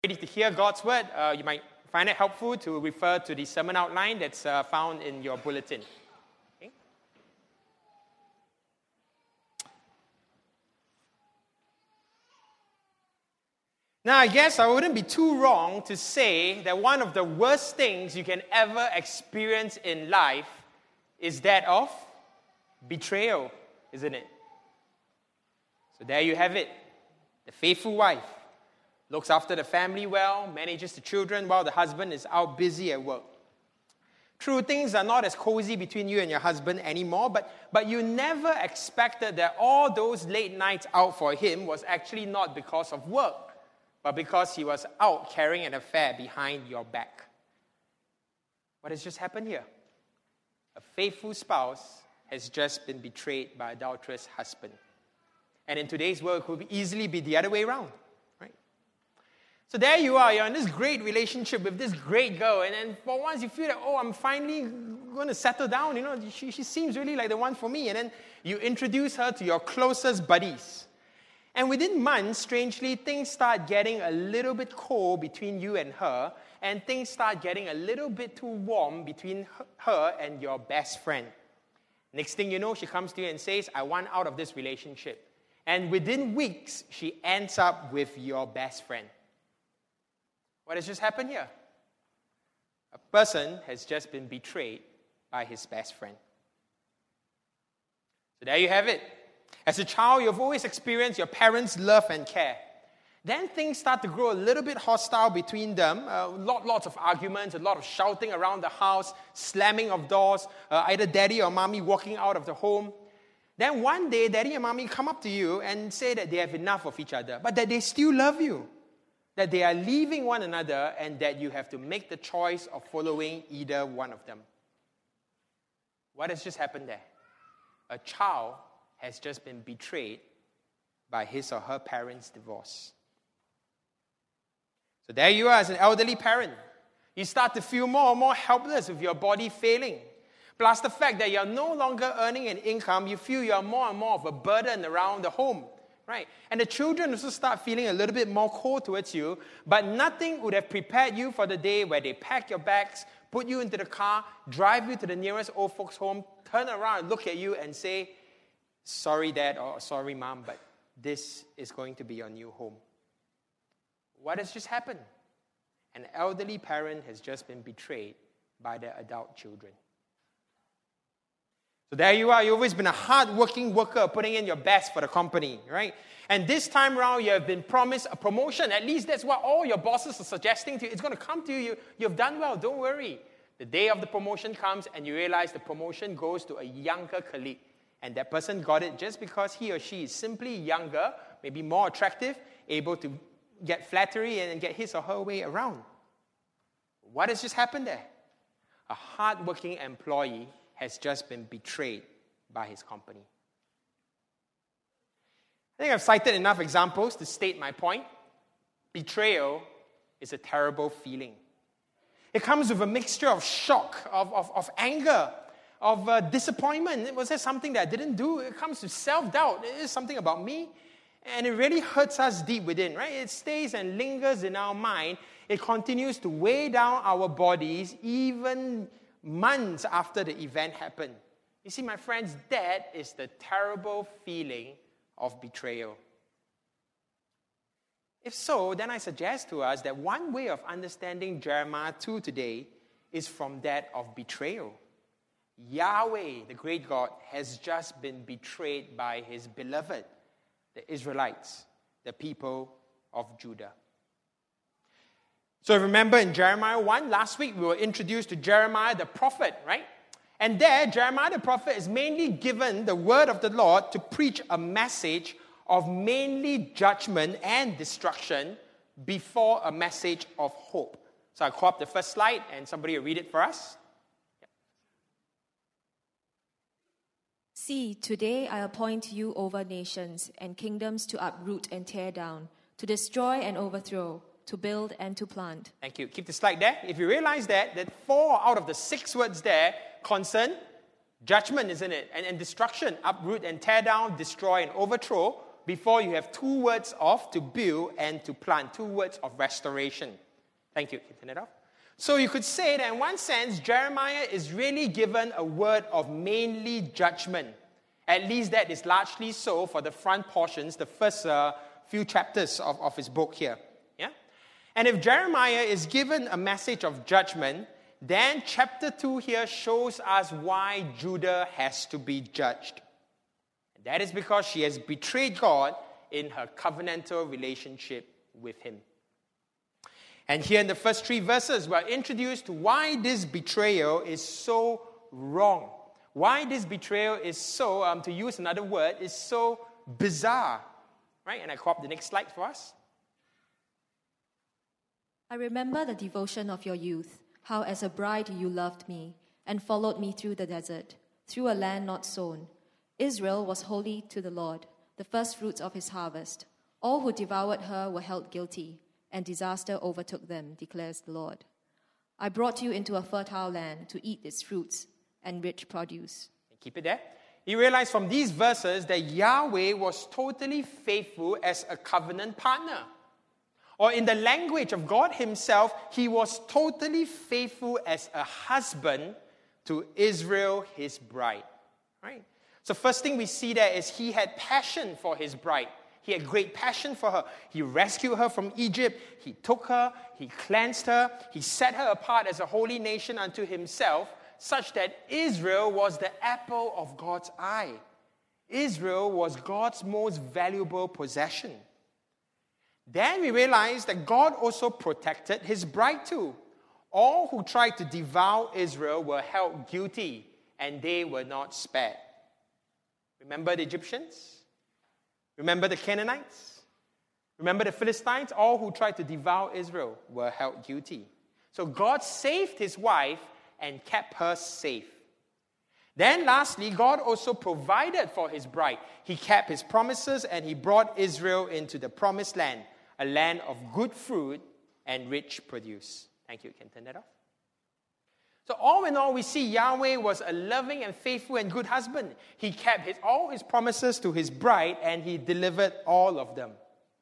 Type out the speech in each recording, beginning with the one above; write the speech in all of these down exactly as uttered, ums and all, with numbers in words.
Ready to hear God's word, uh, you might find it helpful to refer to the sermon outline that's uh, found in your bulletin. Okay? Now, I guess I wouldn't be too wrong to say that one of the worst things you can ever experience in life is that of betrayal, isn't it? So there you have it. The faithful wife looks after the family well, manages the children while the husband is out busy at work. True, things are not as cozy between you and your husband anymore, but, but you never expected that all those late nights out for him was actually not because of work, but because he was out carrying an affair behind your back. What has just happened here? A faithful spouse has just been betrayed by an adulterous husband. And in today's world, it could easily be the other way around. So there you are, you're in this great relationship with this great girl, and then for once you feel that, oh, I'm finally going to settle down, you know, she, she seems really like the one for me, and then you introduce her to your closest buddies. And within months, strangely, things start getting a little bit cold between you and her, and things start getting a little bit too warm between her and your best friend. Next thing you know, she comes to you and says, I want out of this relationship. And within weeks, she ends up with your best friend. What has just happened here? A person has just been betrayed by his best friend. So there you have it. As a child, you've always experienced your parents' love and care. Then things start to grow a little bit hostile between them. Uh, lot, lots of arguments, a lot of shouting around the house, slamming of doors, uh, either daddy or mommy walking out of the home. Then one day, daddy and mommy come up to you and say that they have enough of each other, but that they still love you. That they are leaving one another and that you have to make the choice of following either one of them. What has just happened there? A child has just been betrayed by his or her parents' divorce. So there you are as an elderly parent. You start to feel more and more helpless with your body failing. Plus the fact that you're no longer earning an income, you feel you're more and more of a burden around the home. Right. And the children also start feeling a little bit more cold towards you, but nothing would have prepared you for the day where they pack your bags, put you into the car, drive you to the nearest old folks' home, turn around and look at you and say, sorry, Dad, or sorry, Mom, but this is going to be your new home. What has just happened? An elderly parent has just been betrayed by their adult children. So there you are, you've always been a hard-working worker putting in your best for the company, right? And this time around, you have been promised a promotion. At least that's what all your bosses are suggesting to you. It's going to come to you. You've done well, don't worry. The day of the promotion comes and you realize the promotion goes to a younger colleague. And that person got it just because he or she is simply younger, maybe more attractive, able to get flattery and get his or her way around. What has just happened there? A hard-working employee has just been betrayed by his company. I think I've cited enough examples to state my point. Betrayal is a terrible feeling. It comes with a mixture of shock, of, of, of anger, of uh, disappointment. Was there something that I didn't do? It comes with self-doubt. It is something about me. And it really hurts us deep within, right? It stays and lingers in our mind. It continues to weigh down our bodies even months after the event happened. You see, my friends, that is the terrible feeling of betrayal. If so, then I suggest to us that one way of understanding Jeremiah two today is from that of betrayal. Yahweh, the great God, has just been betrayed by his beloved, the Israelites, the people of Judah. So remember in Jeremiah one, last week we were introduced to Jeremiah the prophet, right? And there, Jeremiah the prophet is mainly given the word of the Lord to preach a message of mainly judgment and destruction before a message of hope. So I'll call up the first slide and somebody will read it for us. Yep. See, today I appoint you over nations and kingdoms to uproot and tear down, to destroy and overthrow, to build and to plant. Thank you. Keep the slide there. If you realize that, that four out of the six words there concern judgment, isn't it? And, and destruction, uproot and tear down, destroy and overthrow. before you have two words of to build and to plant, two words of restoration. Thank you. Can you turn it off? So you could say that in one sense, Jeremiah is really given a word of mainly judgment. At least that is largely so for the front portions, the first uh, few chapters of, of his book here. Yeah? And if Jeremiah is given a message of judgment, then chapter two here shows us why Judah has to be judged. And that is because she has betrayed God in her covenantal relationship with him. And here in the first three verses, we are introduced to why this betrayal is so wrong. Why this betrayal is so, um, to use another word, is so bizarre. Right? And I call up the next slide for us. I remember the devotion of your youth, how as a bride you loved me, and followed me through the desert, through a land not sown. Israel was holy to the Lord, the first fruits of his harvest. All who devoured her were held guilty, and disaster overtook them, declares the Lord. I brought you into a fertile land to eat its fruits and rich produce. Keep it there. You realize from these verses that Yahweh was totally faithful as a covenant partner. Or in the language of God himself, he was totally faithful as a husband to Israel, his bride. Right? So first thing we see there is he had passion for his bride. He had great passion for her. He rescued her from Egypt. He took her. He cleansed her. He set her apart as a holy nation unto himself, such that Israel was the apple of God's eye. Israel was God's most valuable possession. Then we realize that God also protected his bride too. All who tried to devour Israel were held guilty, and they were not spared. Remember the Egyptians? Remember the Canaanites? Remember the Philistines? All who tried to devour Israel were held guilty. So God saved his wife and kept her safe. Then lastly, God also provided for his bride. He kept his promises and he brought Israel into the promised land, a land of good fruit and rich produce. Thank you. You can turn that off. So all in all, we see Yahweh was a loving and faithful and good husband. He kept his, all his promises to his bride and he delivered all of them.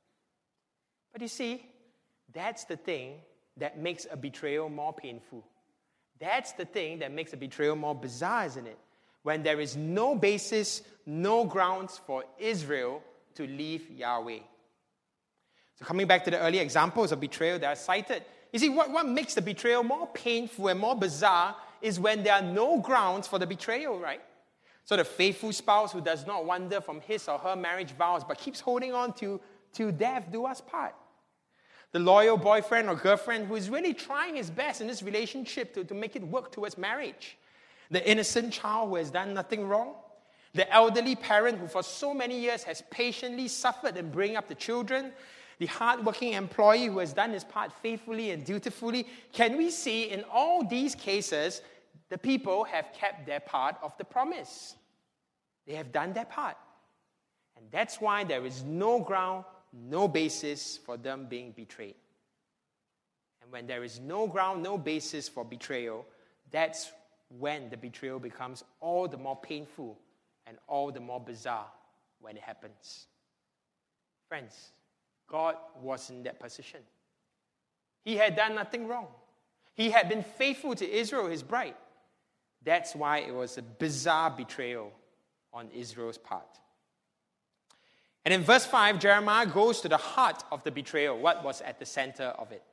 But you see, that's the thing that makes a betrayal more painful. That's the thing that makes a betrayal more bizarre, isn't it? When there is no basis, no grounds for Israel to leave Yahweh. So coming back to the earlier examples of betrayal that are cited, you see, what, what makes the betrayal more painful and more bizarre is when there are no grounds for the betrayal, right? So the faithful spouse who does not wander from his or her marriage vows but keeps holding on to till death do us part. The loyal boyfriend or girlfriend who is really trying his best in this relationship to, to make it work towards marriage. The innocent child who has done nothing wrong. The elderly parent who for so many years has patiently suffered in bringing up the children. The hardworking employee who has done his part faithfully and dutifully. Can we see in all these cases, the people have kept their part of the promise. They have done their part. And that's why there is no ground, no basis for them being betrayed. And when there is no ground, no basis for betrayal, that's when the betrayal becomes all the more painful and all the more bizarre when it happens. Friends, God was in that position. He had done nothing wrong. He had been faithful to Israel, his bride. That's why it was a bizarre betrayal on Israel's part. And in verse five, Jeremiah goes to the heart of the betrayal. What was at the center of it?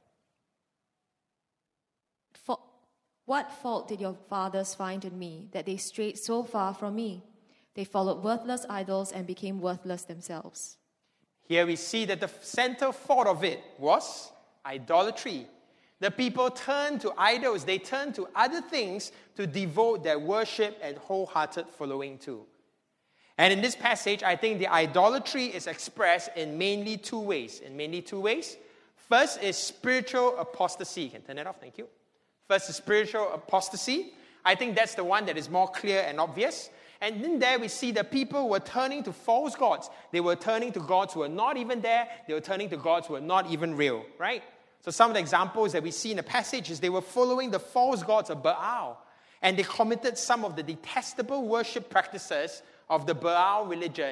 For, what fault did your fathers find in me, that they strayed so far from me? They followed worthless idols and became worthless themselves. Here we see that the center fault of it was idolatry. The people turned to idols. They turned to other things to devote their worship and wholehearted following to. And in this passage, I think the idolatry is expressed in mainly two ways. In mainly two ways. First is spiritual apostasy. You can turn that off, thank you. First is spiritual apostasy. I think that's the one that is more clear and obvious. And in there we see that people were turning to false gods. They were turning to gods who were not even there. They were turning to gods who were not even real, right? So some of the examples that we see in the passage is they were following the false gods of Baal. And they committed some of the detestable worship practices of the Baal religion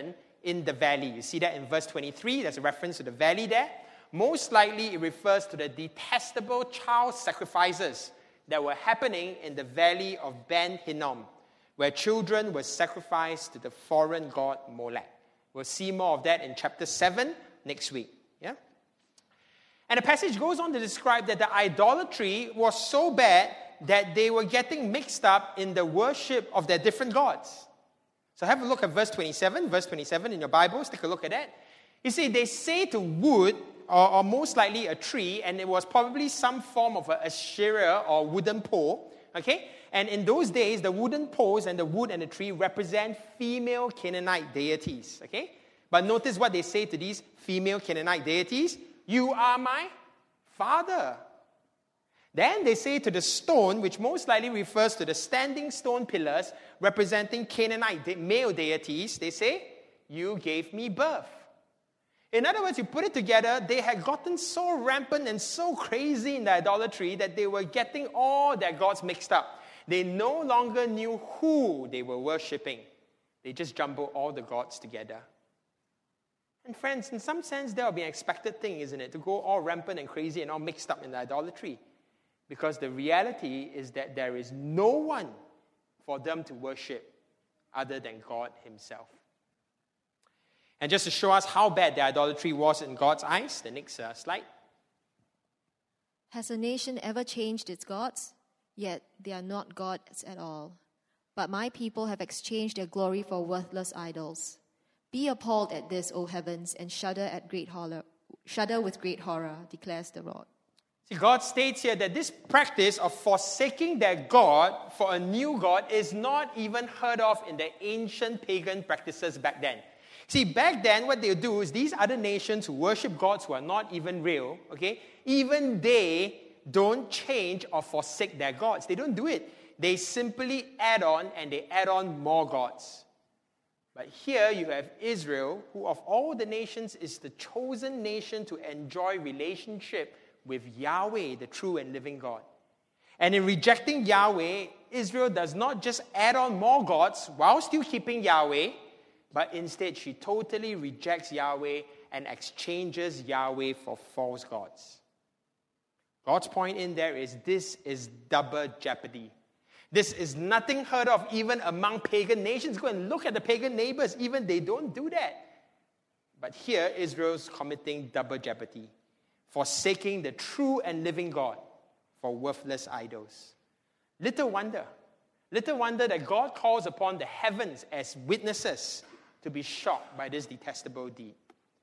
in the valley. You see that in verse twenty-three. There's a reference to the valley there. Most likely it refers to the detestable child sacrifices that were happening in the valley of Ben Hinnom, where children were sacrificed to the foreign god Molech. We'll see more of that in chapter seven next week. Yeah? And the passage goes on to describe that the idolatry was so bad that they were getting mixed up in the worship of their different gods. So have a look at verse twenty-seven. Verse twenty-seven in your Bibles. Take a look at that. You see, they say to wood, or, or most likely a tree, and it was probably some form of a Asherah or wooden pole. Okay? And in those days, the wooden poles and the wood and the tree represent female Canaanite deities. Okay? But notice what they say to these female Canaanite deities. You are my father. Then they say to the stone, which most likely refers to the standing stone pillars representing Canaanite de- male deities, they say, you gave me birth. In other words, you put it together, they had gotten so rampant and so crazy in their idolatry that they were getting all their gods mixed up. They no longer knew who they were worshipping. They just jumbled all the gods together. And friends, in some sense, that would be an expected thing, isn't it? To go all rampant and crazy and all mixed up in the idolatry. Because the reality is that there is no one for them to worship other than God himself. And just to show us how bad the idolatry was in God's eyes, the next uh, slide. Has a nation ever changed its gods? Yet they are not gods at all. But my people have exchanged their glory for worthless idols. Be appalled at this, O heavens, and shudder at great horror. Shudder with great horror, declares the Lord. See, God states here that this practice of forsaking their God for a new God is not even heard of in the ancient pagan practices back then. See, back then, what they do is these other nations who worship gods who are not even real, okay, even they don't change or forsake their gods. They don't do it. They simply add on, and they add on more gods. But here you have Israel, who of all the nations is the chosen nation to enjoy relationship with Yahweh, the true and living God. And in rejecting Yahweh, Israel does not just add on more gods while still keeping Yahweh, but instead she totally rejects Yahweh and exchanges Yahweh for false gods. God's point in there is this is double jeopardy. This is nothing heard of even among pagan nations. Go and look at the pagan neighbors. Even they don't do that. But here, Israel's committing double jeopardy, forsaking the true and living God for worthless idols. Little wonder. Little wonder that God calls upon the heavens as witnesses to be shocked by this detestable deed.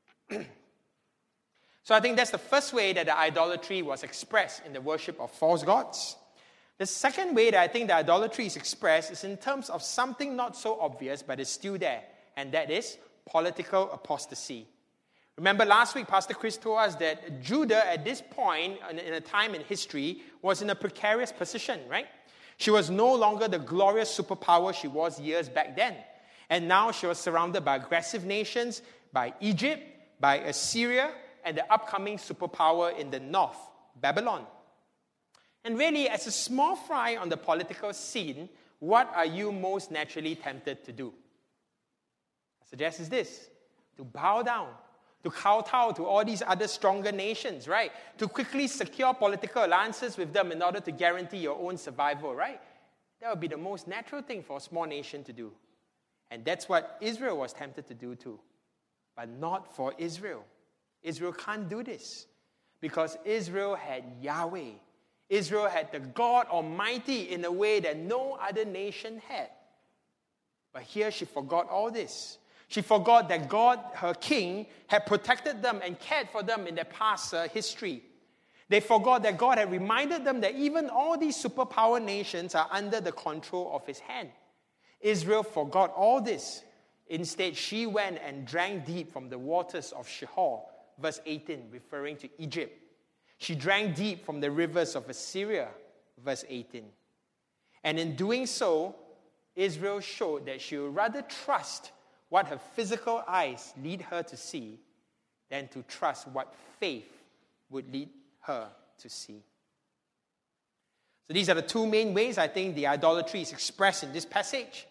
So I think that's the first way that the idolatry was expressed in the worship of false gods. The second way that I think the idolatry is expressed is in terms of something not so obvious, but is still there, and that is political apostasy. Remember last week, Pastor Chris told us that Judah at this point, in a time in history, was in a precarious position, right? She was no longer the glorious superpower she was years back then. And now she was surrounded by aggressive nations, by Egypt, by Assyria, and the upcoming superpower in the north, Babylon. And really, as a small fry on the political scene, what are you most naturally tempted to do? I suggest is this, to bow down, to kowtow to all these other stronger nations, right? To quickly secure political alliances with them in order to guarantee your own survival, right? That would be the most natural thing for a small nation to do. And that's what Israel was tempted to do too. But not for Israel. Israel can't do this because Israel had Yahweh. Israel had the God Almighty in a way that no other nation had. But here she forgot all this. She forgot that God, her king, had protected them and cared for them in their past uh, history. They forgot that God had reminded them that even all these superpower nations are under the control of his hand. Israel forgot all this. Instead, she went and drank deep from the waters of Shihor, verse eighteen, referring to Egypt. She drank deep from the rivers of Assyria, verse eighteen. And in doing so, Israel showed that she would rather trust what her physical eyes lead her to see than to trust what faith would lead her to see. So these are the two main ways I think the idolatry is expressed in this passage.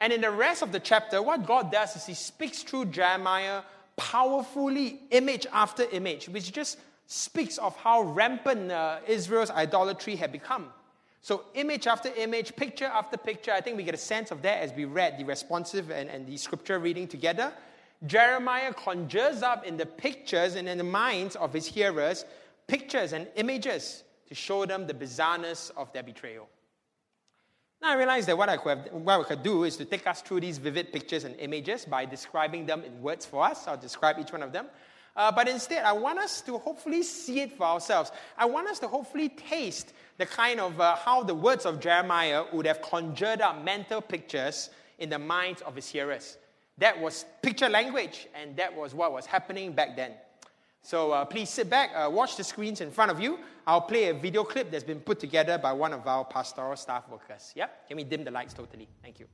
And in the rest of the chapter, what God does is he speaks through Jeremiah powerfully, image after image, which just speaks of how rampant uh, Israel's idolatry had become. So image after image, picture after picture, I think we get a sense of that as we read the responsive and, and the scripture reading together. Jeremiah conjures up in the pictures and in the minds of his hearers, pictures and images to show them the bizarreness of their betrayal. Now I realize that what I could, have, what I could do is to take us through these vivid pictures and images by describing them in words for us. I'll describe each one of them. Uh, but instead, I want us to hopefully see it for ourselves. I want us to hopefully taste the kind of uh, how the words of Jeremiah would have conjured up mental pictures in the minds of his hearers. That was picture language, and that was what was happening back then. So uh, please sit back, uh, watch the screens in front of you. I'll play a video clip that's been put together by one of our pastoral staff workers. Yep, can we dim the lights totally? Thank you.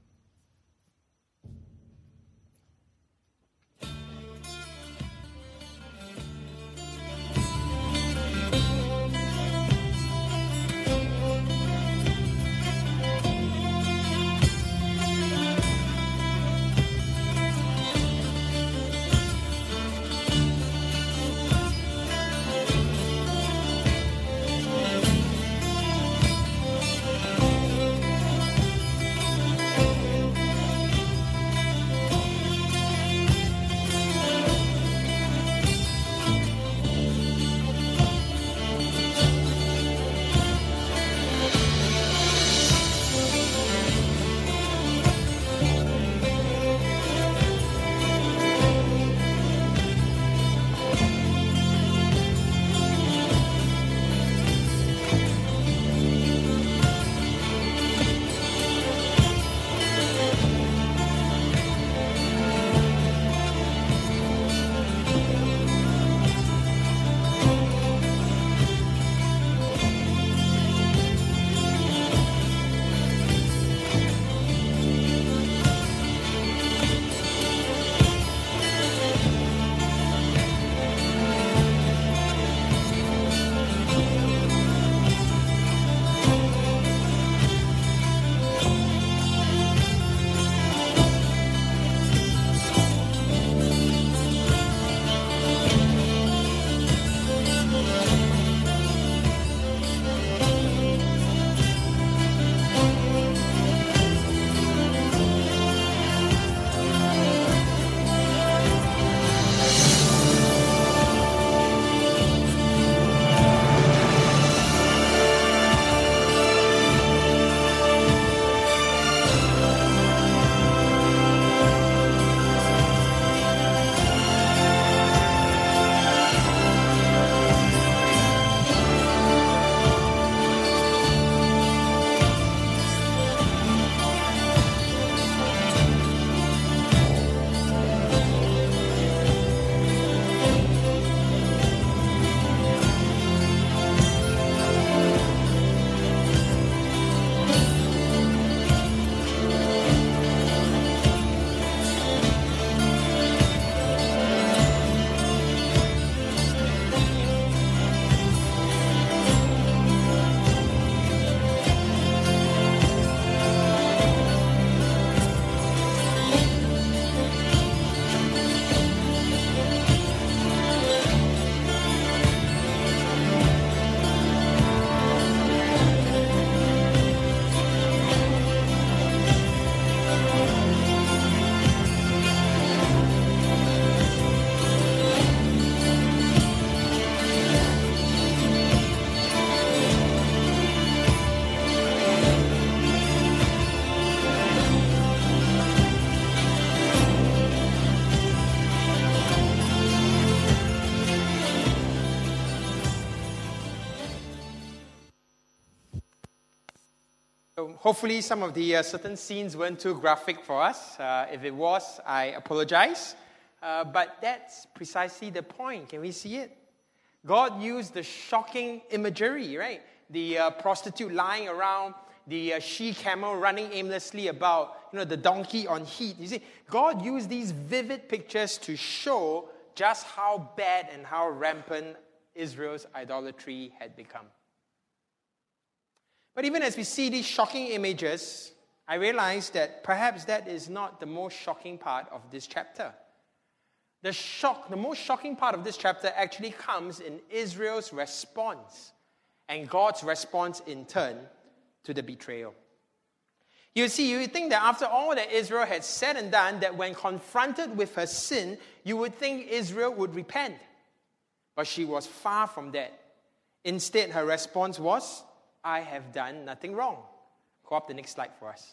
So hopefully some of the uh, certain scenes weren't too graphic for us. Uh, if it was, I apologize. Uh, but that's precisely the point. Can we see it? God used the shocking imagery, right? The uh, prostitute lying around, the uh, she-camel running aimlessly about, you know, the donkey on heat. You see, God used these vivid pictures to show just how bad and how rampant Israel's idolatry had become. But even as we see these shocking images, I realized that perhaps that is not the most shocking part of this chapter. The shock, the most shocking part of this chapter actually comes in Israel's response and God's response in turn to the betrayal. You see, you would think that after all that Israel had said and done, that when confronted with her sin, you would think Israel would repent. But she was far from that. Instead, her response was, I have done nothing wrong. Go up the next slide for us.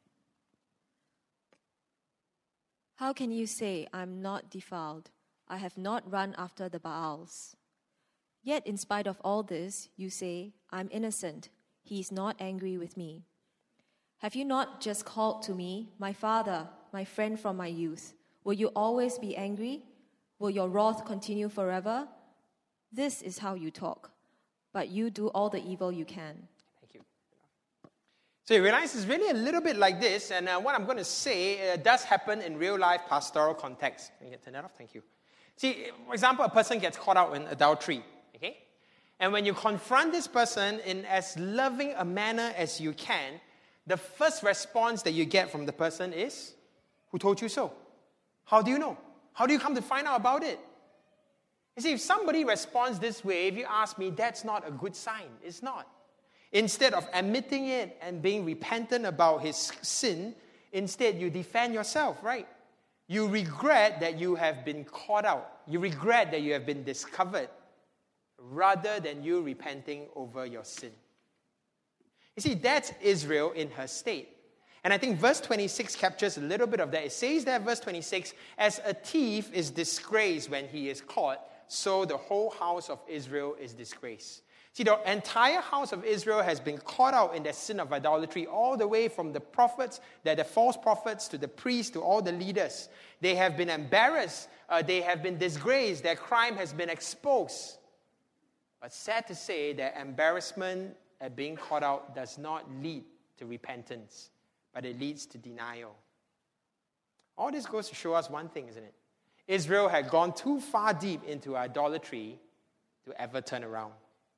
How can you say, I'm not defiled? I have not run after the Baals. Yet in spite of all this, you say, I'm innocent. He is not angry with me. Have you not just called to me, my father, my friend from my youth? Will you always be angry? Will your wrath continue forever? This is how you talk, but you do all the evil you can. Thank you. So you realize it's really a little bit like this, and uh, what I'm going to say uh, does happen in real-life pastoral context. Can you turn that off? Thank you. See, for example, a person gets caught out in adultery, okay? And when you confront this person in as loving a manner as you can, the first response that you get from the person is, who told you so? How do you know? How do you come to find out about it? You see, if somebody responds this way, if you ask me, that's not a good sign. It's not. Instead of admitting it and being repentant about his sin, instead you defend yourself, right? You regret that you have been caught out. You regret that you have been discovered, rather than you repenting over your sin. You see, that's Israel in her state. And I think verse twenty-six captures a little bit of that. It says there, verse twenty-six, as a thief is disgraced when he is caught, so the whole house of Israel is disgraced. See, the entire house of Israel has been caught out in their sin of idolatry, all the way from the prophets, the false prophets, to the priests, to all the leaders. They have been embarrassed. Uh, they have been disgraced. Their crime has been exposed. But sad to say, their embarrassment at being caught out does not lead to repentance, but it leads to denial. All this goes to show us one thing, isn't it? Israel had gone too far deep into idolatry to ever turn around.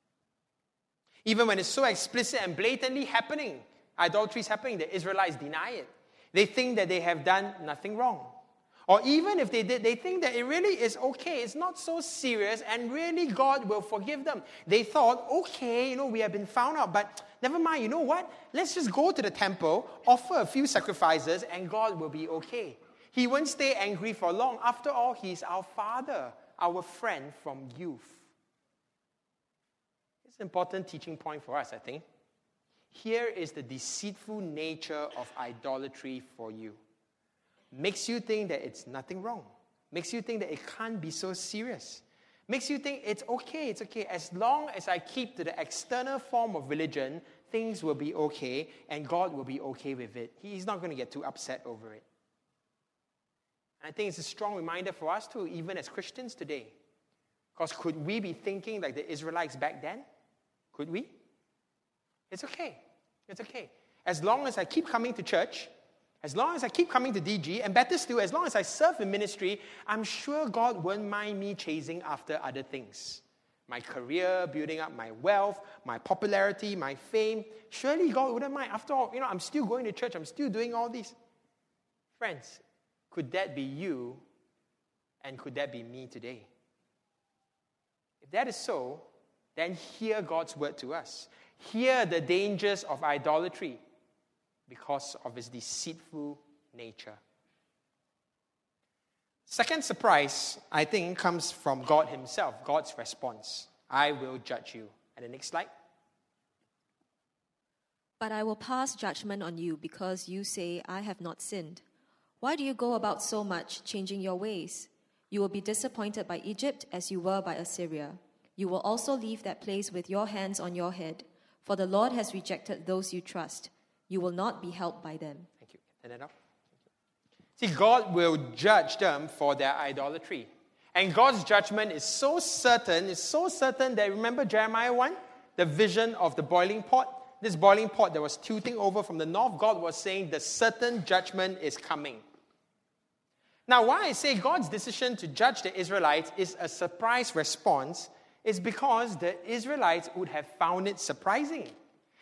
Even when it's so explicit and blatantly happening, idolatry is happening, the Israelites deny it. They think that they have done nothing wrong. Or even if they did, they think that it really is okay, it's not so serious, and really God will forgive them. They thought, okay, you know, we have been found out, but never mind, you know what? Let's just go to the temple, offer a few sacrifices, and God will be okay. He won't stay angry for long. After all, He's our Father, our friend from youth. It's an important teaching point for us, I think. Here is the deceitful nature of idolatry for you. Makes you think that it's nothing wrong. Makes you think that it can't be so serious. Makes you think it's okay, it's okay. As long as I keep to the external form of religion, things will be okay, and God will be okay with it. He's not going to get too upset over it. And I think it's a strong reminder for us too, even as Christians today. Because could we be thinking like the Israelites back then? Could we? It's okay. It's okay. As long as I keep coming to church, as long as I keep coming to D G, and better still, as long as I serve in ministry, I'm sure God won't mind me chasing after other things. My career, building up my wealth, my popularity, my fame. Surely God wouldn't mind. After all, you know, I'm still going to church. I'm still doing all these. Friends, could that be you, and could that be me today? If that is so, then hear God's word to us. Hear the dangers of idolatry, because of its deceitful nature. Second surprise, I think, comes from God Himself, God's response. I will judge you. And the next slide. But I will pass judgment on you because you say, I have not sinned. Why do you go about so much, changing your ways? You will be disappointed by Egypt as you were by Assyria. You will also leave that place with your hands on your head, for the Lord has rejected those you trust. You will not be helped by them. Thank you. Turn it up. See, God will judge them for their idolatry. And God's judgment is so certain, it's so certain that, remember Jeremiah one? The vision of the boiling pot? This boiling pot that was tilting over from the north, God was saying the certain judgment is coming. Now, why I say God's decision to judge the Israelites is a surprise response is because the Israelites would have found it surprising.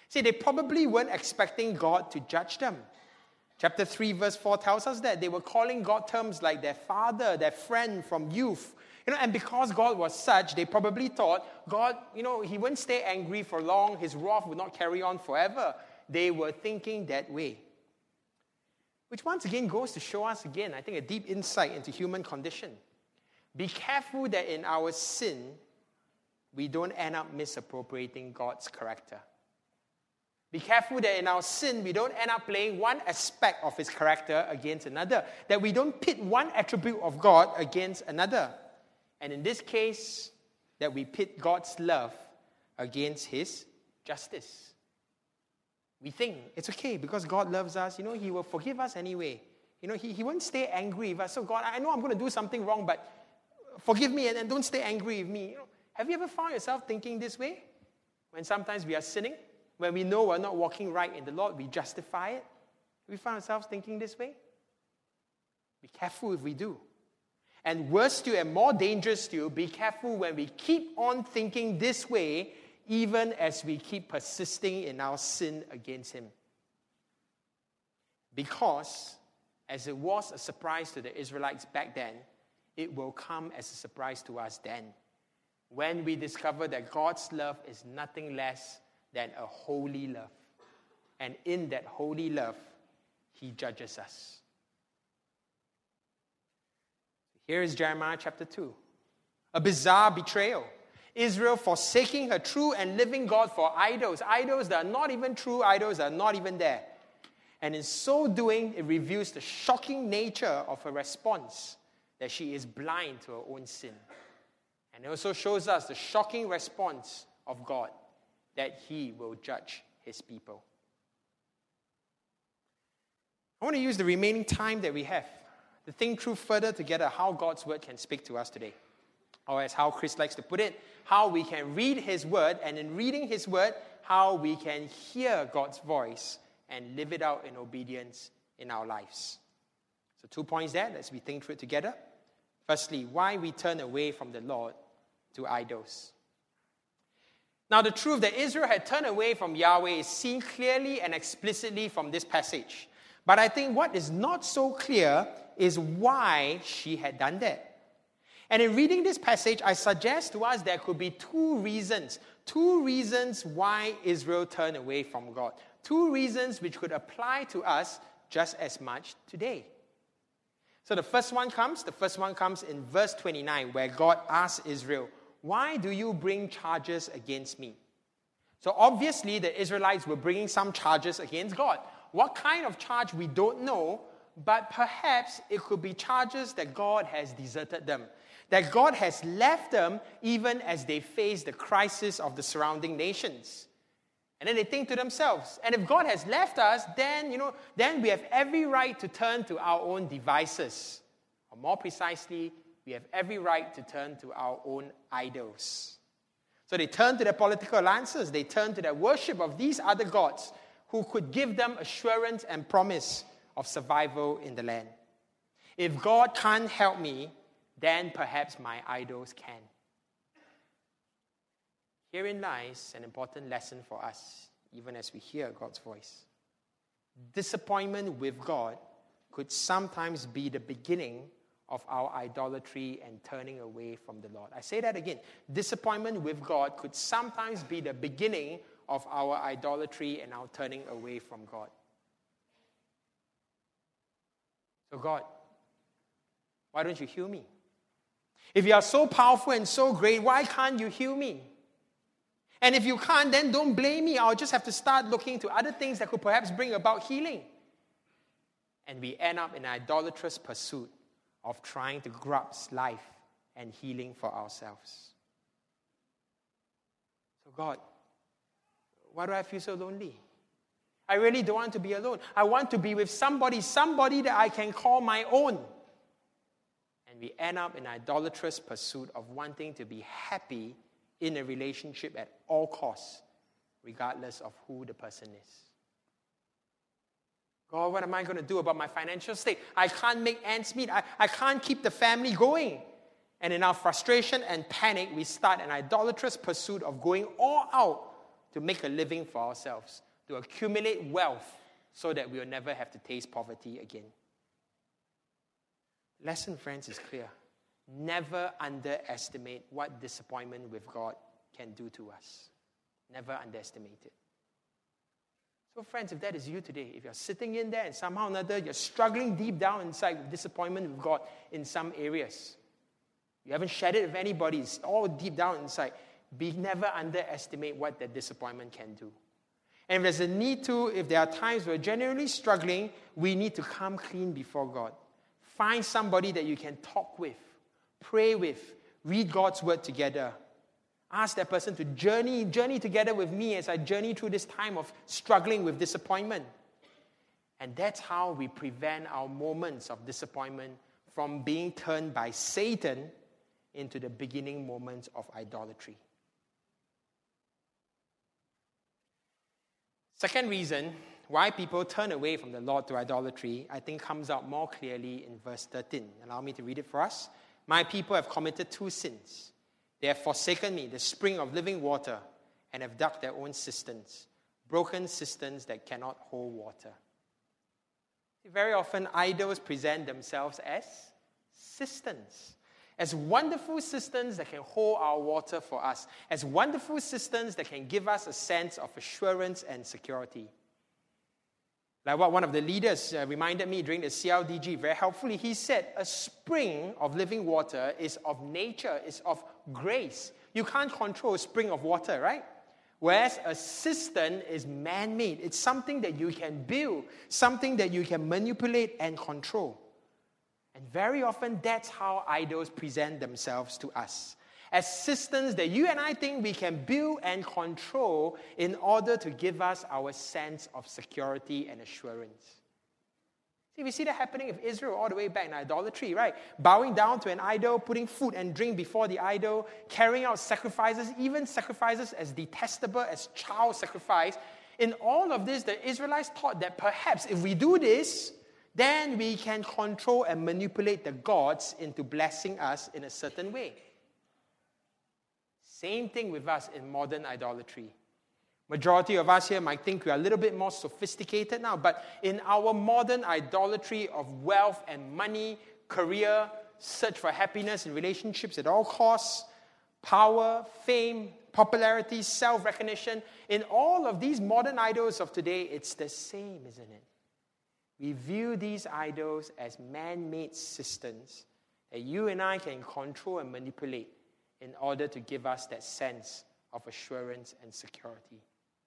See, they probably weren't expecting God to judge them. Chapter three, verse four tells us that they were calling God terms like their father, their friend from youth. You know, and because God was such, they probably thought, God, you know, he wouldn't stay angry for long. His wrath would not carry on forever. They were thinking that way. Which once again goes to show us again, I think, a deep insight into human condition. Be careful that in our sin, we don't end up misappropriating God's character. Be careful that in our sin, we don't end up playing one aspect of his character against another. That we don't pit one attribute of God against another. And in this case, that we pit God's love against his justice. We think it's okay because God loves us. You know, he will forgive us anyway. You know, he, he won't stay angry with us. So God, I know I'm going to do something wrong, but forgive me and, and don't stay angry with me. You know, have you ever found yourself thinking this way? When sometimes we are sinning? When we know we're not walking right in the Lord, we justify it. We find ourselves thinking this way. Be careful if we do. And worse still, and more dangerous still, be careful when we keep on thinking this way, even as we keep persisting in our sin against him. Because, as it was a surprise to the Israelites back then, it will come as a surprise to us then, when we discover that God's love is nothing less than a holy love. And in that holy love, he judges us. Here is Jeremiah chapter two. A bizarre betrayal. Israel forsaking her true and living God for idols. Idols that are not even true, idols that are not even there. And in so doing, it reveals the shocking nature of her response, that she is blind to her own sin. And it also shows us the shocking response of God, that he will judge his people. I want to use the remaining time that we have to think through further together how God's word can speak to us today. Or as how Chris likes to put it, how we can read his word, and in reading his word, how we can hear God's voice and live it out in obedience in our lives. So two points there as we think through it together. Firstly, why we turn away from the Lord to idols. Now, the truth that Israel had turned away from Yahweh is seen clearly and explicitly from this passage. But I think what is not so clear is why she had done that. And in reading this passage, I suggest to us there could be two reasons. Two reasons why Israel turned away from God. Two reasons which could apply to us just as much today. So the first one comes, the first one comes in verse twenty-nine, where God asks Israel, "Why do you bring charges against me?" So obviously the Israelites were bringing some charges against God. What kind of charge, we don't know, but perhaps it could be charges that God has deserted them, that God has left them even as they face the crisis of the surrounding nations. And then they think to themselves, and if God has left us, then, you know, then we have every right to turn to our own devices. Or more precisely, we have every right to turn to our own idols. So they turn to their political alliances. They turn to their worship of these other gods who could give them assurance and promise of survival in the land. If God can't help me, then perhaps my idols can. Herein lies an important lesson for us, even as we hear God's voice. Disappointment with God could sometimes be the beginning of our idolatry and turning away from the Lord. I say that again. Disappointment with God could sometimes be the beginning of our idolatry and our turning away from God. So God, why don't you heal me? If you are so powerful and so great, why can't you heal me? And if you can't, then don't blame me. I'll just have to start looking to other things that could perhaps bring about healing. And we end up in an idolatrous pursuit of trying to grasp life and healing for ourselves. So God, why do I feel so lonely? I really don't want to be alone. I want to be with somebody, somebody that I can call my own. And we end up in an idolatrous pursuit of wanting to be happy in a relationship at all costs, regardless of who the person is. God, what am I going to do about my financial state? I can't make ends meet. I, I can't keep the family going. And in our frustration and panic, we start an idolatrous pursuit of going all out to make a living for ourselves, to accumulate wealth so that we will never have to taste poverty again. Lesson, friends, is clear. Never underestimate what disappointment with God can do to us. Never underestimate it. So, friends, if that is you today, if you're sitting in there and somehow or another you're struggling deep down inside with disappointment with God in some areas, you haven't shared it with anybody, it's all deep down inside, be never underestimate what that disappointment can do. And if there's a need to, if there are times we're genuinely struggling, we need to come clean before God. Find somebody that you can talk with, pray with, read God's word together. Ask that person to journey, journey together with me as I journey through this time of struggling with disappointment. And that's how we prevent our moments of disappointment from being turned by Satan into the beginning moments of idolatry. Second reason why people turn away from the Lord to idolatry, I think comes out more clearly in verse thirteen. Allow me to read it for us. My people have committed two sins. They have forsaken me, the spring of living water, and have dug their own cisterns, broken cisterns that cannot hold water. Very often, idols present themselves as cisterns, as wonderful cisterns that can hold our water for us, as wonderful cisterns that can give us a sense of assurance and security. Like what one of the leaders uh, reminded me during the C L D G, very helpfully, he said, a spring of living water is of nature, is of grace. You can't control a spring of water, right? Whereas a cistern is man-made. It's something that you can build, something that you can manipulate and control. And very often, that's how idols present themselves to us. As cisterns that you and I think we can build and control in order to give us our sense of security and assurance. See, we see that happening with Israel all the way back in idolatry, right? Bowing down to an idol, putting food and drink before the idol, carrying out sacrifices, even sacrifices as detestable as child sacrifice. In all of this, the Israelites thought that perhaps if we do this, then we can control and manipulate the gods into blessing us in a certain way. Same thing with us in modern idolatry. Majority of us here might think we are a little bit more sophisticated now, but in our modern idolatry of wealth and money, career, search for happiness in relationships at all costs, power, fame, popularity, self-recognition, in all of these modern idols of today, it's the same, isn't it? We view these idols as man-made systems that you and I can control and manipulate in order to give us that sense of assurance and security.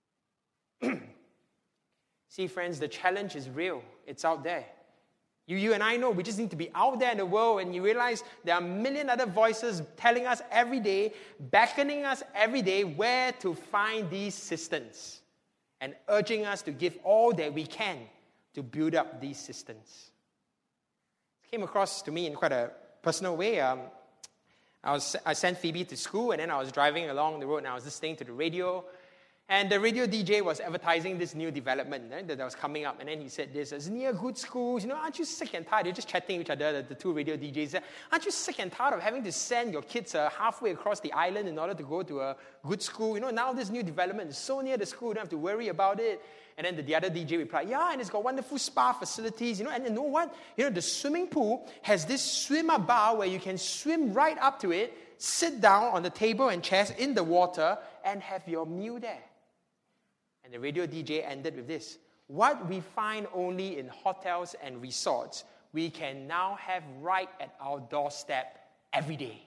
See, friends, the challenge is real. It's out there. You, you and I know we just need to be out there in the world, and you realize there are a million other voices telling us every day, beckoning us every day where to find these systems and urging us to give all that we can to build up these systems. It came across to me in quite a personal way. Um, I was I sent Phoebe to school, and then I was driving along the road, and I was listening to the radio, and the radio D J was advertising this new development right, that was coming up, and then he said this, it's near good schools, you know, aren't you sick and tired? They're just chatting with each other, the, the two radio D Js said, aren't you sick and tired of having to send your kids uh, halfway across the island in order to go to a good school? You know, now this new development is so near the school, you don't have to worry about it. And then the, the other D J replied, yeah, and it's got wonderful spa facilities, you know, and you know what? You know, the swimming pool has this swimmer bar where you can swim right up to it, sit down on the table and chairs in the water, and have your meal there. And the radio D J ended with this. What we find only in hotels and resorts, we can now have right at our doorstep every day.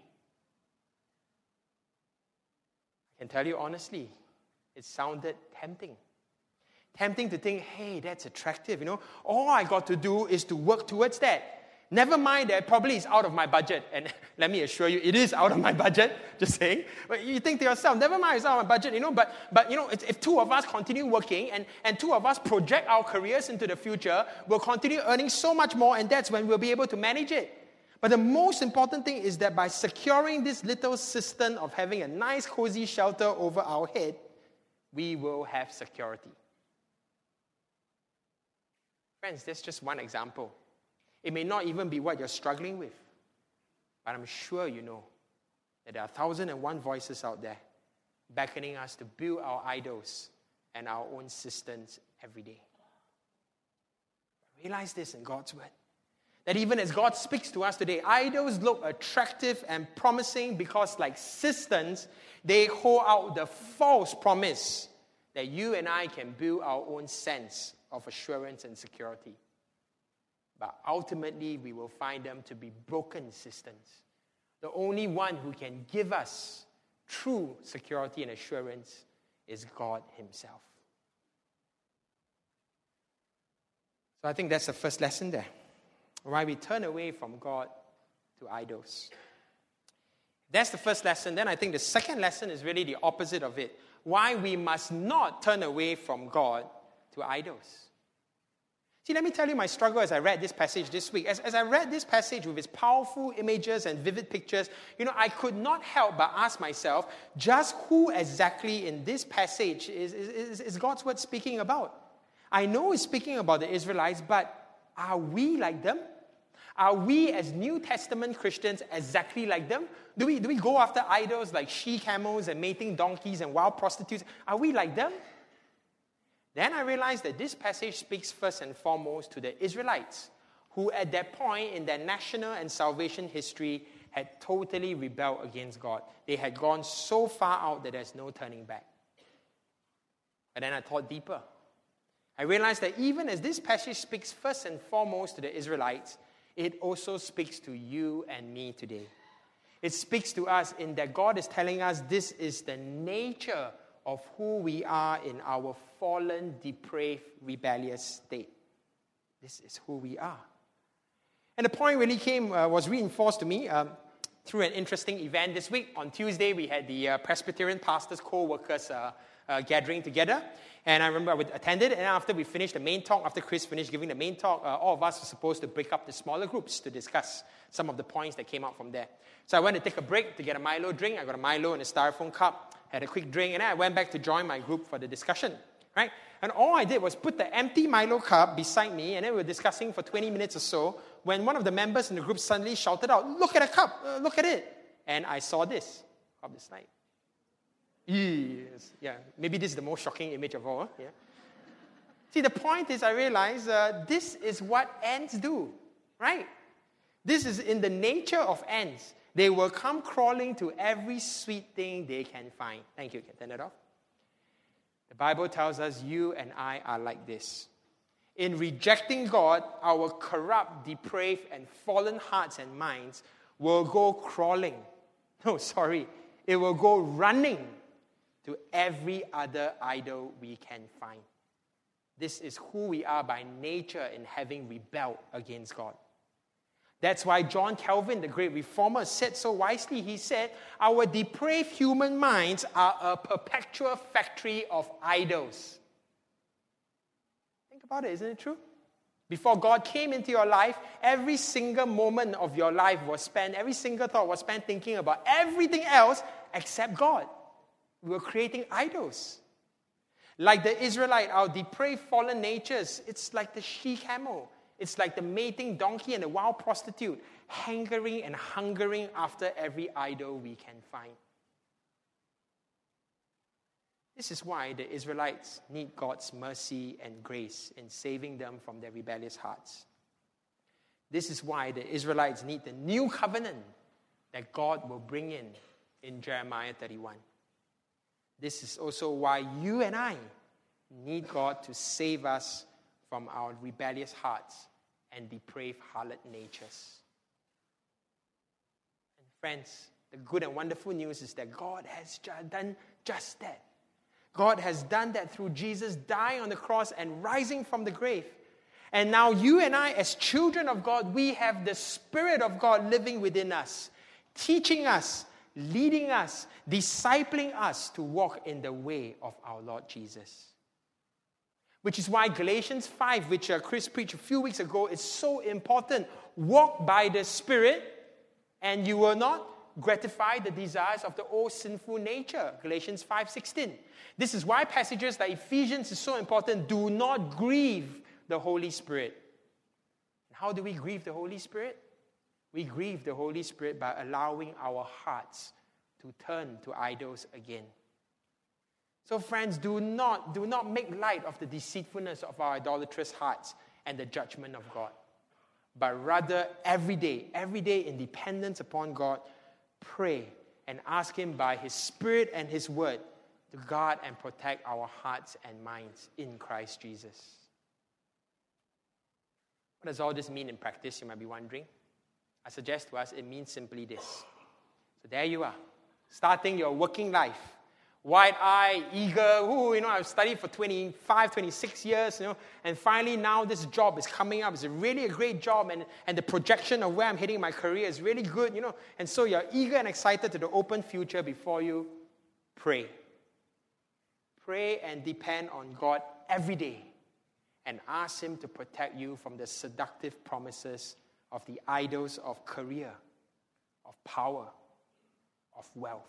I can tell you honestly, it sounded tempting. Tempting to think, hey, that's attractive, you know. All I got to do is to work towards that. Never mind that probably it's out of my budget. And let me assure you, it is out of my budget, just saying. But you think to yourself, never mind, it's out of my budget, you know. But, but you know, it's, if two of us continue working and, and two of us project our careers into the future, we'll continue earning so much more, and that's when we'll be able to manage it. But the most important thing is that by securing this little cistern of having a nice, cozy shelter over our head, we will have security. Friends, that's just one example. It may not even be what you're struggling with, but I'm sure you know that there are a thousand and one voices out there beckoning us to build our idols and our own systems every day. Realize this in God's word. That even as God speaks to us today, idols look attractive and promising because, like cisterns, they hold out the false promise that you and I can build our own sense of assurance and security. But ultimately, we will find them to be broken cisterns. The only one who can give us true security and assurance is God himself. So I think that's the first lesson there. Why we turn away from God to idols. That's the first lesson. Then I think the second lesson is really the opposite of it. Why we must not turn away from God to idols. See, let me tell you my struggle as I read this passage this week. As, as I read this passage with its powerful images and vivid pictures, you know, I could not help but ask myself, just who exactly in this passage is, is, is God's word speaking about? I know it's speaking about the Israelites, but are we like them? Are we as New Testament Christians exactly like them? Do we, do we go after idols like she-camels and mating donkeys and wild prostitutes? Are we like them? Then I realized that this passage speaks first and foremost to the Israelites, who at that point in their national and salvation history had totally rebelled against God. They had gone so far out that there's no turning back. But then I thought deeper. I realized that even as this passage speaks first and foremost to the Israelites, it also speaks to you and me today. It speaks to us in that God is telling us this is the nature of who we are in our fallen, depraved, rebellious state. This is who we are. And the point really came, uh, was reinforced to me um, through an interesting event this week. On Tuesday, we had the uh, Presbyterian Pastors Co-workers uh, uh, gathering together. And I remember I attended, and after we finished the main talk, after Chris finished giving the main talk, uh, all of us were supposed to break up the smaller groups to discuss some of the points that came out from there. So I went to take a break to get a Milo drink. I got a Milo in a styrofoam cup, had a quick drink, and then I went back to join my group for the discussion, right? And all I did was put the empty Milo cup beside me, and then we were discussing for twenty minutes or so, when one of the members in the group suddenly shouted out, "Look at the cup, uh, look at it." And I saw this of the slide. Yes, yeah, maybe this is the most shocking image of all, yeah. See, the point is I realize uh, this is what ants do, right? This is in the nature of ants. They will come crawling to every sweet thing they can find. Thank you. Can turn it off? The Bible tells us you and I are like this. In rejecting God, our corrupt, depraved, and fallen hearts and minds will go crawling. No, sorry. It will go running to every other idol we can find. This is who we are by nature in having rebelled against God. That's why John Calvin, the great reformer, said so wisely. He said, our depraved human minds are a perpetual factory of idols. Think about it, isn't it true? Before God came into your life, every single moment of your life was spent, every single thought was spent thinking about everything else except God. We were creating idols. Like the Israelite, our depraved fallen natures, it's like the she-camel. It's like the mating donkey and the wild prostitute, hankering and hungering after every idol we can find. This is why the Israelites need God's mercy and grace in saving them from their rebellious hearts. This is why the Israelites need the new covenant that God will bring in in Jeremiah thirty-one. This is also why you and I need God to save us from our rebellious hearts and depraved harlot natures. And friends, the good and wonderful news is that God has done just that. God has done that through Jesus dying on the cross and rising from the grave. And now you and I, as children of God, we have the Spirit of God living within us, teaching us, leading us, discipling us to walk in the way of our Lord Jesus. Which is why Galatians five, which uh, Chris preached a few weeks ago, is so important. Walk by the Spirit, and you will not gratify the desires of the old sinful nature. Galatians five sixteen. This is why passages like Ephesians is so important. Do not grieve the Holy Spirit. How do we grieve the Holy Spirit? We grieve the Holy Spirit by allowing our hearts to turn to idols again. So friends, do not, do not make light of the deceitfulness of our idolatrous hearts and the judgment of God. But rather, every day, every day in dependence upon God, pray and ask Him by His Spirit and His Word to guard and protect our hearts and minds in Christ Jesus. What does all this mean in practice, you might be wondering? I suggest to us it means simply this. So there you are, starting your working life. Wide-eyed, eager, ooh, you know, I've studied for twenty-five, twenty-six years, you know, and finally now this job is coming up. It's a really a great job, and, and the projection of where I'm heading my career is really good, you know, and so you're eager and excited to the open future before you. Pray. Pray and depend on God every day and ask Him to protect you from the seductive promises of the idols of career, of power, of wealth.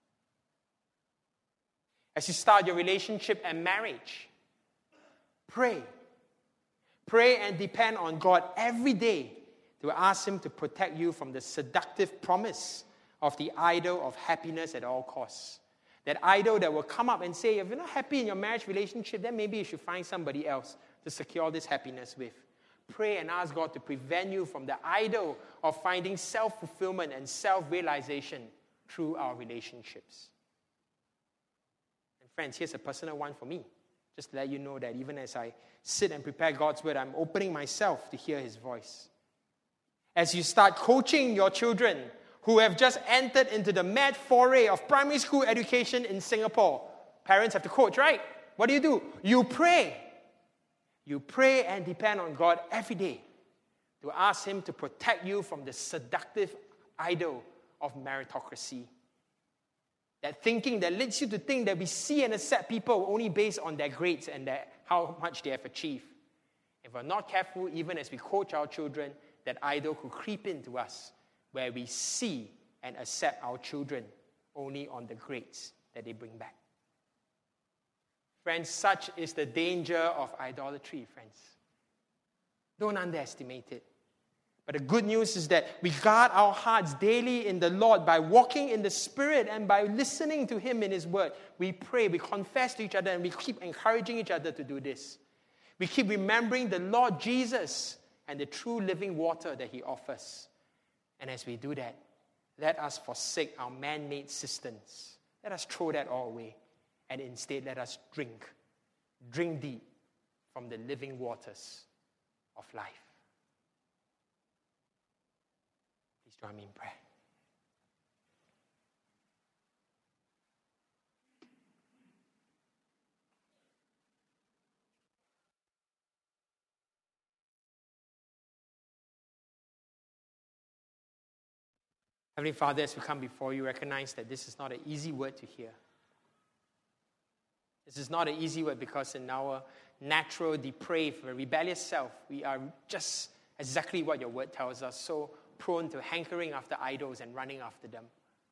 As you start your relationship and marriage, pray. Pray and depend on God every day to ask Him to protect you from the seductive promise of the idol of happiness at all costs. That idol that will come up and say, if you're not happy in your marriage relationship, then maybe you should find somebody else to secure this happiness with. Pray and ask God to prevent you from the idol of finding self-fulfillment and self-realization through our relationships. Friends, here's a personal one for me. Just to let you know that even as I sit and prepare God's Word, I'm opening myself to hear His voice. As you start coaching your children who have just entered into the mad foray of primary school education in Singapore, parents have to coach, right? What do you do? You pray. You pray and depend on God every day to ask Him to protect you from the seductive idol of meritocracy. That thinking that leads you to think that we see and accept people only based on their grades and their, how much they have achieved. If we're not careful, even as we coach our children, that idol could creep into us, where we see and accept our children only on the grades that they bring back. Friends, such is the danger of idolatry, friends. Don't underestimate it. But the good news is that we guard our hearts daily in the Lord by walking in the Spirit and by listening to Him in His Word. We pray, we confess to each other, and we keep encouraging each other to do this. We keep remembering the Lord Jesus and the true living water that He offers. And as we do that, let us forsake our man-made systems. Let us throw that all away. And instead, let us drink. Drink deep from the living waters of life. Join me in prayer. Heavenly Father, as we come before you, recognize that this is not an easy word to hear. This is not an easy word because in our natural, depraved, rebellious self, we are just exactly what your word tells us, so prone to hankering after idols and running after them.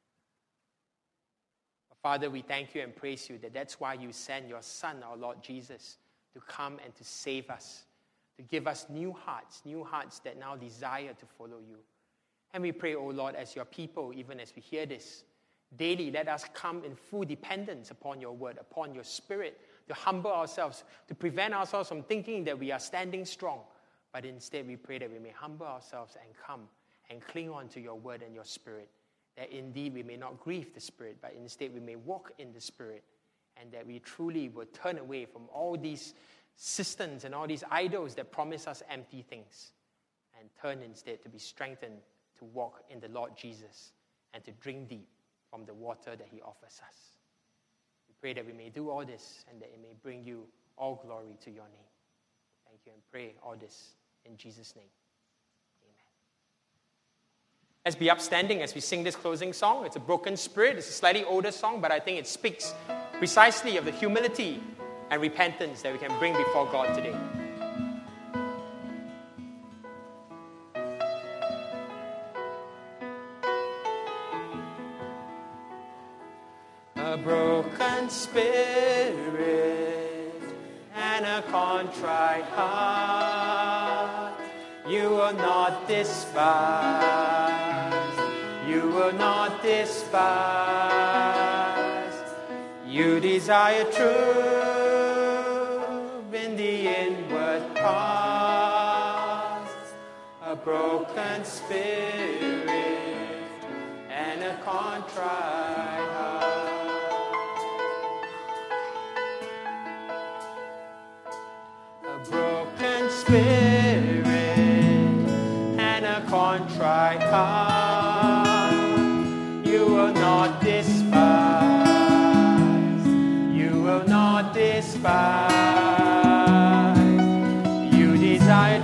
But Father, we thank you and praise you that that's why you sent your Son, our Lord Jesus, to come and to save us, to give us new hearts, new hearts that now desire to follow you. And we pray, O Lord, as your people, even as we hear this, daily let us come in full dependence upon your word, upon your Spirit, to humble ourselves, to prevent ourselves from thinking that we are standing strong. But instead we pray that we may humble ourselves and come and cling on to your word and your Spirit, that indeed we may not grieve the Spirit, but instead we may walk in the Spirit, and that we truly will turn away from all these systems and all these idols that promise us empty things, and turn instead to be strengthened to walk in the Lord Jesus and to drink deep from the water that He offers us. We pray that we may do all this and that it may bring you all glory to your name. Thank you, and pray all this in Jesus' name. Let's be upstanding as we sing this closing song. It's a broken spirit. It's a slightly older song, but I think it speaks precisely of the humility and repentance that we can bring before God today. A broken spirit and a contrite heart, you will not despise. You will not despise. You desire truth in the inward parts, a broken spirit and a contrite heart. A broken spirit and a contrite heart, you will not despise. You will not despise. You desire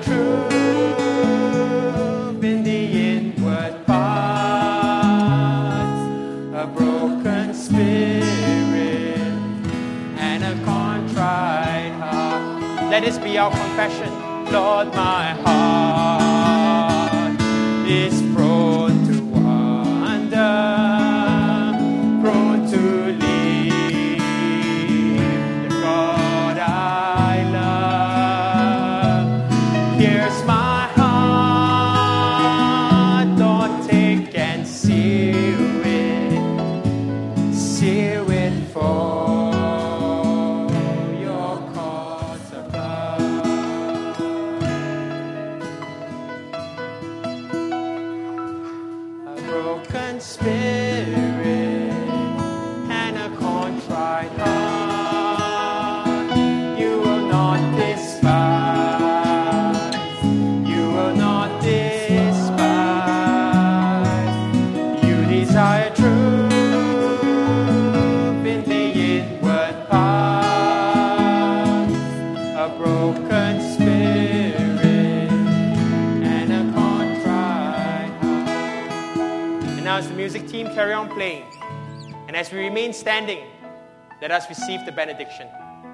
truth in the inward parts, a broken spirit and a contrite heart. Let this be our confession. Lord, my heart is prone to wander, prone to leave the God I love. Here's my heart, Lord, take and seal it, seal it for your cause above. A broken spirit and a contrite heart, you will not despise. You will not despise. You desire truth in the inward parts, a broken spirit and a contrite heart. And now as the music team carry on playing, and as we remain standing, let us receive the benediction.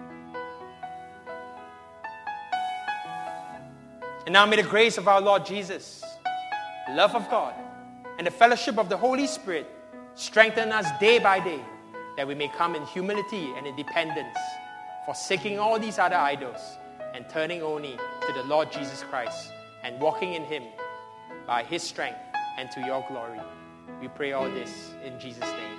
And now may the grace of our Lord Jesus, the love of God, and the fellowship of the Holy Spirit strengthen us day by day, that we may come in humility and in dependence, forsaking all these other idols and turning only to the Lord Jesus Christ and walking in Him by His strength and to your glory. We pray all this in Jesus' name.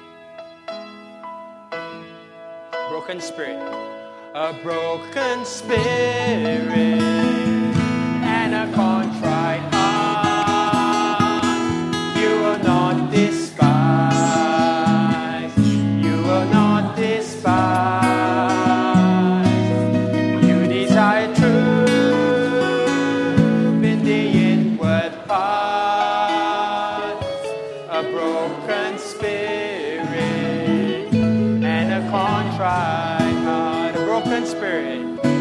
Broken spirit, a broken spirit and a contrite heart, you will not despise. You will not despise. You desire truth in the inward parts, a broken spirit and a contrite heart, a broken spirit